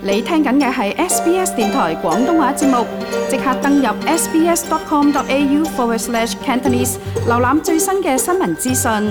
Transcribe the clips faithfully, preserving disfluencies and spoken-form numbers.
你聽緊嘅係 S B S 電台廣東話節目，即刻登入 sbs.com.au forward slash Cantonese， 瀏覽最新嘅新聞資訊。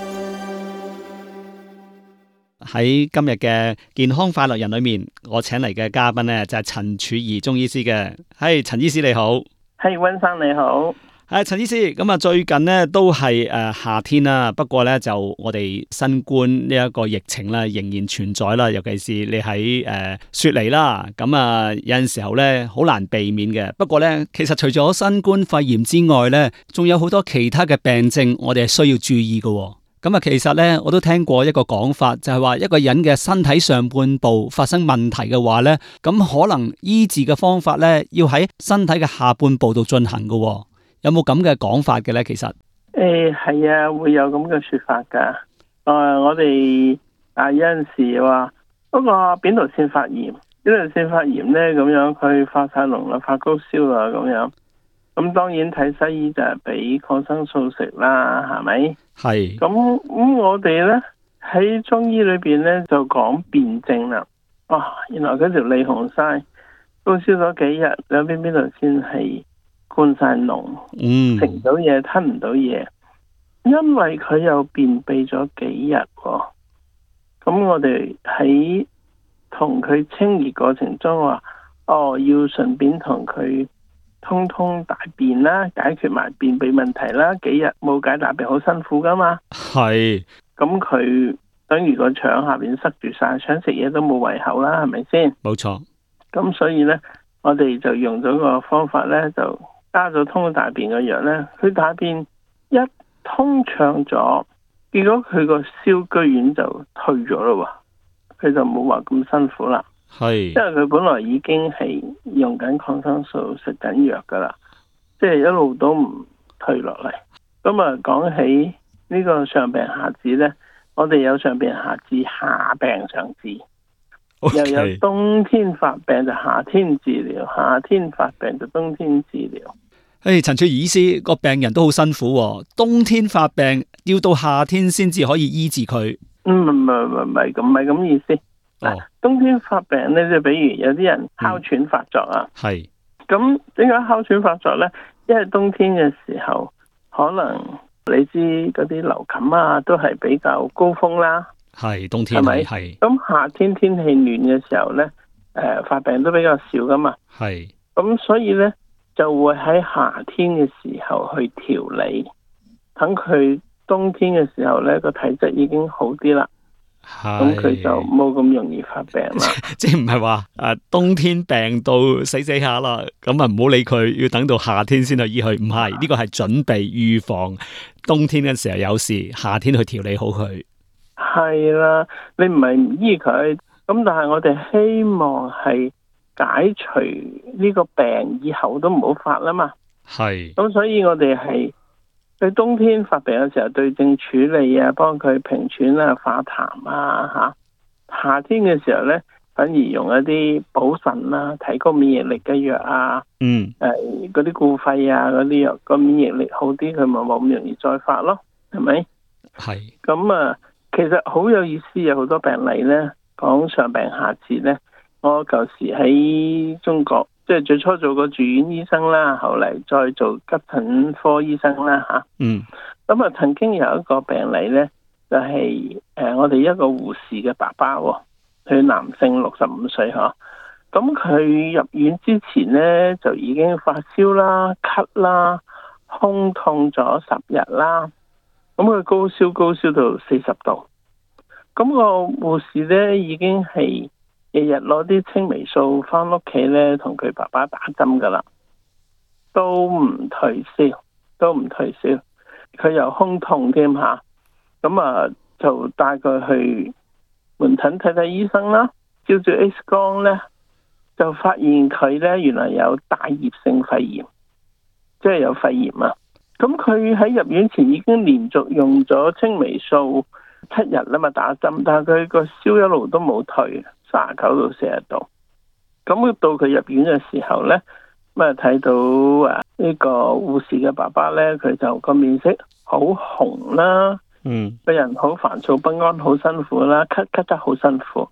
喺今日嘅健康快樂人裏面，我請嚟嘅嘉賓呢就係陳柱儀中醫師嘅。係陳醫師你好。 係溫生你好。 係陳醫師，咁啊最近呢都係誒夏天啦，不過咧就我哋新冠呢一個疫情啦仍然存在啦，尤其是你喺誒雪梨啦，咁啊有陣時候咧好難避免嘅。不過咧其實除咗新冠肺炎之外咧，仲有好多其他嘅病症我哋係需要注意嘅。咁啊其實咧我都聽過一個講法，就係話一個人嘅身體上半部發生問題嘅話咧，咁可能醫治嘅方法咧要喺身體嘅下半部度進行嘅。有冇咁嘅講法嘅咧？其實誒係啊，會有咁嘅說法噶。誒、呃，我哋啊有陣時話嗰個扁桃腺發炎，扁桃腺發炎咧咁樣，佢發晒膿啦，發高燒啦咁樣。咁當然睇西醫就係俾抗生素食啦，係咪？係。咁咁我哋咧喺中醫裏邊咧就講辨證啦。哇、哦，原來嗰條脷紅晒，高燒咗幾日，兩邊扁桃腺係灌晒膿，嗯，食唔到嘢，吞唔到嘢，因為佢又便秘咗幾日，咁我哋喺同佢清熱過程中話，哦，要順便同佢通通大便啦，解決埋便秘問題啦，幾日冇解大便好辛苦噶嘛，係，咁佢等於個腸下邊塞住晒，想食嘢都冇胃口啦，係咪先？冇錯，咁所以呢，我哋就用咗個方法呢，就加咗通大便嘅藥呢，佢大便一通暢咗，結果佢個燒居然就退咗咯，佢就冇話咁辛苦啦。係，因為佢本來已經係用緊抗生素食緊藥噶啦，即係一路都唔退落嚟。咁啊，講起呢個上病下治呢，我哋有上病下治，下病上治。Okay. 又有冬天發病就夏天治療，夏天發病就冬天治療。 誒，陳柱儀醫師，個病人都好辛苦喎，冬天發病要到夏天先至可以醫治佢。 嗯，唔係唔係唔係咁唔係咁意思。哦，冬天發病咧，就比如有啲人哮喘發作啊。係、嗯。咁點解哮喘發作咧？因為冬天嘅時候，可能你知嗰啲流感啊，都係比較高峰啦。係冬天係咪？係。咁夏天天氣暖嘅時候咧，誒、呃、發病都比較少噶嘛。係。咁所以咧就會喺夏天嘅時候去調理，等佢冬天嘅時候咧個體質已經好啲啦。咁佢就冇咁容易發病啦。即係唔係話誒冬天病到死死下啦，咁啊唔好理佢，要等到夏天先去醫佢。唔係，呢個係準備預防冬天嘅時候有事，夏天去調理好佢。係啦，你唔係唔醫佢，咁但係我哋希望係解除呢個病以後都唔好發啦嘛。係。咁所以我哋係佢冬天發病嘅時候對症處理啊，幫佢平喘啊、化痰啊吓。夏天嘅時候咧，反而用一啲補腎啦、提高免疫力嘅藥啊，嗯，誒嗰啲固肺啊嗰啲藥，個免疫力好啲，佢咪冇咁容易再發咯，係咪？係。咁啊。其實好有意思，有好多病例咧，講上病下治咧。我舊時喺中國，即係最初做過住院醫生啦，後嚟再做急診科醫生啦吓。嗯。咁啊，曾經有一個病例咧，就係、是、誒我哋一個護士嘅爸爸，佢男性六十五歲嗬。咁佢入院之前咧，就已經發燒啦、咳啦、胸痛咗十日啦。咁佢高燒高燒到四十度，咁、那個護士咧已經係日日攞啲青黴素翻屋企咧，同佢爸爸打針噶啦，都唔退燒，都唔退燒，佢又胸痛添吓，咁啊就帶佢去門診睇睇醫生啦，照住 X 光咧，就發現佢咧原來有帶葉性肺炎，即係有肺炎啊。咁佢喺入院前已經連續用咗青黴素七日啦嘛，打針，但係佢個燒一路都冇退，三十九到四十度。咁到佢入院嘅時候呢，咁啊睇到啊呢個護士嘅爸爸呢，佢就個面色好紅啦，嗯，個人好煩躁不安，好辛苦啦，咳咳得好辛苦。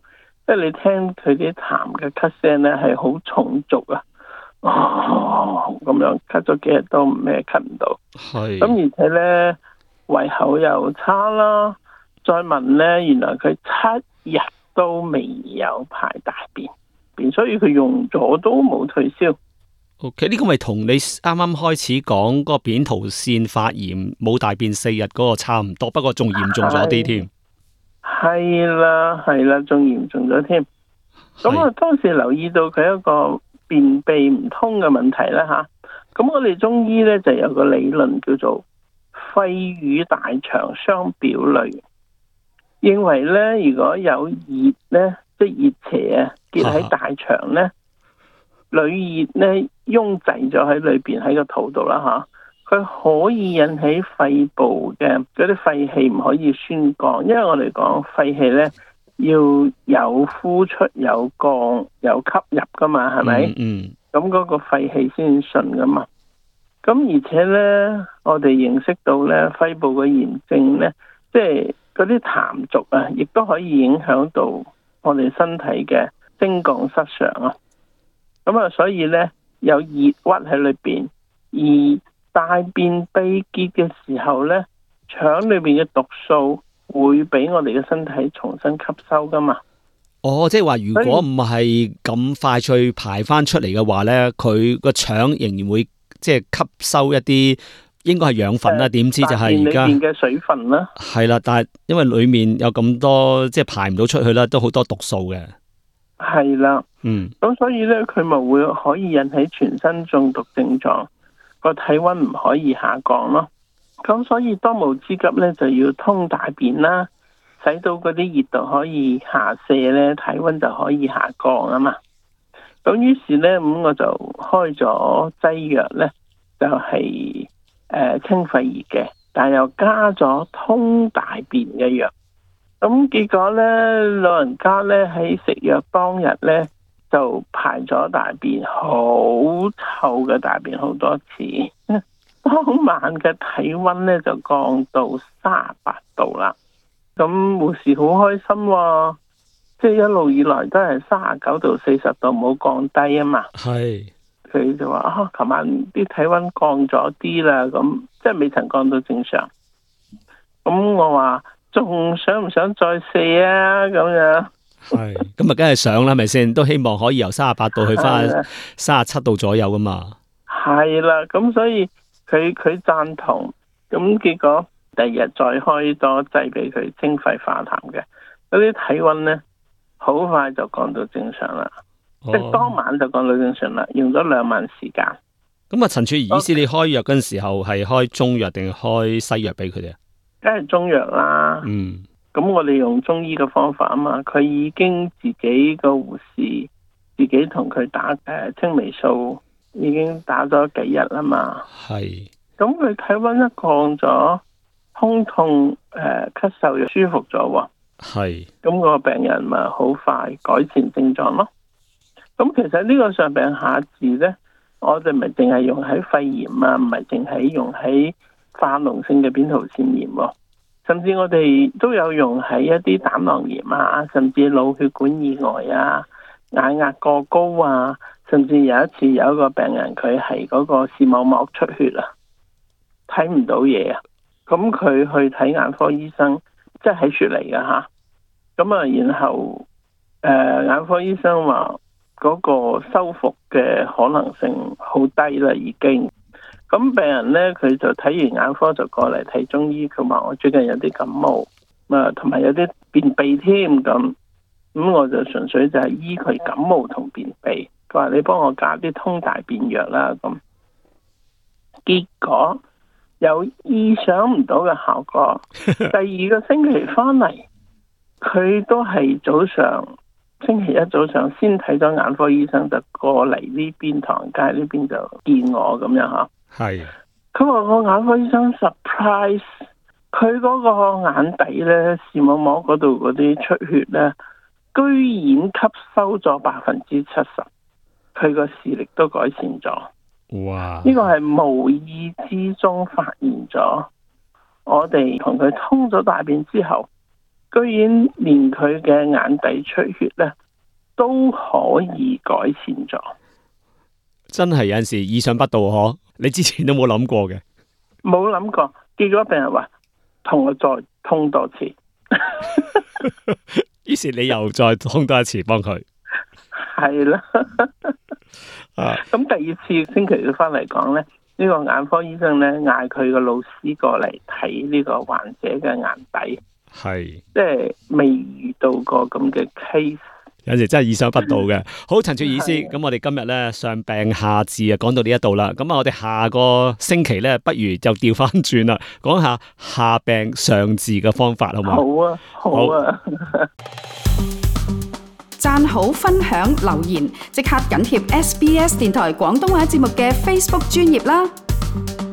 即係你聽佢啲痰嘅咳聲咧係好重濁啊，哦咁樣咳咗幾日都咩咳唔到，係咁而且咧胃口又差啦，再問咧原來佢七日都未有排大便，所以佢用咗都冇退燒。 OK， 呢個咪同你啱啱開始講嗰個扁桃腺發炎冇大便四日嗰個差唔多，不過仲嚴重咗啲添。 係啦，係啦，仲嚴重咗添。咁我當時留意到佢一個便秘唔通嘅問題啦吓。咁我哋中醫咧就有個理論叫做肺與大腸相表裏，認為咧如果有熱咧，即係熱邪啊結喺大腸咧。裏熱咧擁擠咗喺裏邊喺個肚度啦吓，佢可以引起肺部嘅嗰啲肺氣唔可以宣降，因為我哋講肺氣咧要有呼出有降有吸入噶嘛，係咪？嗯。咁嗰個肺氣先順噶嘛。咁而且咧，我哋認識到咧肺部嘅炎症咧，即係嗰啲痰濁啊，亦都可以影響到我哋身體嘅升降失常啊。咁啊，所以咧有熱鬱喺裏邊，而大便秘結嘅時候咧，腸裏邊嘅毒素會俾我哋嘅身體重新吸收噶嘛。 哦，即係話如果唔係咁快脆排翻出嚟嘅話咧，佢個腸仍然會即係吸收一啲應該係養分啦。點、呃、知就係而家裏邊嘅水分啦。係啦，但係因為裏面有咁多即係排唔到出去啦，都好多毒素嘅。 係啦，嗯，咁所以咧，佢咪會可以引起全身中毒症狀，個體溫唔可以下降咯。咁所以當務之急咧，就要通大便啦，使到嗰啲熱度可以下瀉咧，體溫就可以下降啊嘛。咁於是咧，咁我就開咗劑藥咧，就係、是、誒、呃、清肺熱嘅，但又加咗通大便嘅藥。咁結果咧，老人家咧喺食藥當日咧就排咗大便，好臭嘅大便好多次。當晚嘅體溫咧就降到三十八度啦。咁護士好開心喎，即係一路以來都係三十九度、四十度冇降低啊嘛。係，佢就話啊，琴晚啲體溫降咗啲啦，咁即係未曾降到正常。咁我話，仲想唔想再試啊？咁樣係， 咁啊，梗係想啦，係咪先？都希望可以由三十八度去翻三十七度左右噶嘛。 係啦，咁所以佢佢贊同，咁結果第二日再開多劑俾佢清肺化痰嘅，嗰啲體溫咧好快就降到正常啦，哦、即係當晚就降到正常啦，用咗兩晚時間。 咁啊，陳曙儀醫師，你開藥嗰陣時候係開中藥定開西藥俾佢哋啊？ 梗係中藥啦，嗯，咁我哋用中醫嘅方法啊嘛，佢已經自己個護士自己同佢打誒青黴素，已經打咗幾日啦嘛，係，咁佢體溫一降咗，胸痛誒咳嗽又舒服咗，係，咁個病人咪好快改善症狀咯。咁其實呢個上病下治咧，我哋咪淨係用喺肺炎啊，唔係淨係用喺化膿性嘅扁桃腺炎，甚至我哋都有用喺一啲膽囊炎啊，甚至腦血管意外啊、眼壓過高啊，甚至有一次有一個病人佢係嗰個視網膜出血啊，睇唔到嘢啊，咁佢去睇眼科醫生，即係喺雪嚟㗎吓，咁啊然後誒、呃、眼科醫生話嗰個修復嘅可能性好低啦已經。咁病人咧，佢就睇完眼科就過嚟睇中醫，佢話我最近有啲感冒，啊，同埋有啲便秘添咁，咁我就純粹就係醫佢感冒同便秘。佢話你幫我加啲通大便藥啦，咁結果有意想唔到嘅效果。第二個星期翻嚟，佢都係早上星期一早上先睇咗眼科醫生，就過嚟呢邊唐人街呢邊就見我咁樣吓。係，佢話個眼科醫生 surprise， 佢嗰個眼底咧視網膜嗰度嗰啲出血咧，居然吸收咗百分之七十，佢個視力都改善咗。哇！呢個係無意之中發現咗，我哋同佢通咗大便之後，居然連佢嘅眼底出血咧都可以改善咗。 真係有陣時意想不到嗬，你之前都冇諗過嘅。 冇諗過，結果病人話同我再通多次， 於是你又再通多一次幫佢。 係啦，啊，咁第二次星期佢翻嚟講咧，呢個眼科醫生咧嗌佢個老師過嚟睇呢個患者嘅眼底，係即係未遇到過咁嘅 case。 有時真係意想不到嘅。好，陳曙儀醫師，咁我哋今日咧上病下治啊，講到呢一度啦。咁啊，我哋下個星期咧，不如就調翻轉啦，講下下病上治嘅方法，好唔好？ 好啊，好啊。 讚好、分享、留言，即刻緊貼 S B S 電台廣東話節目嘅 Facebook 專頁啦。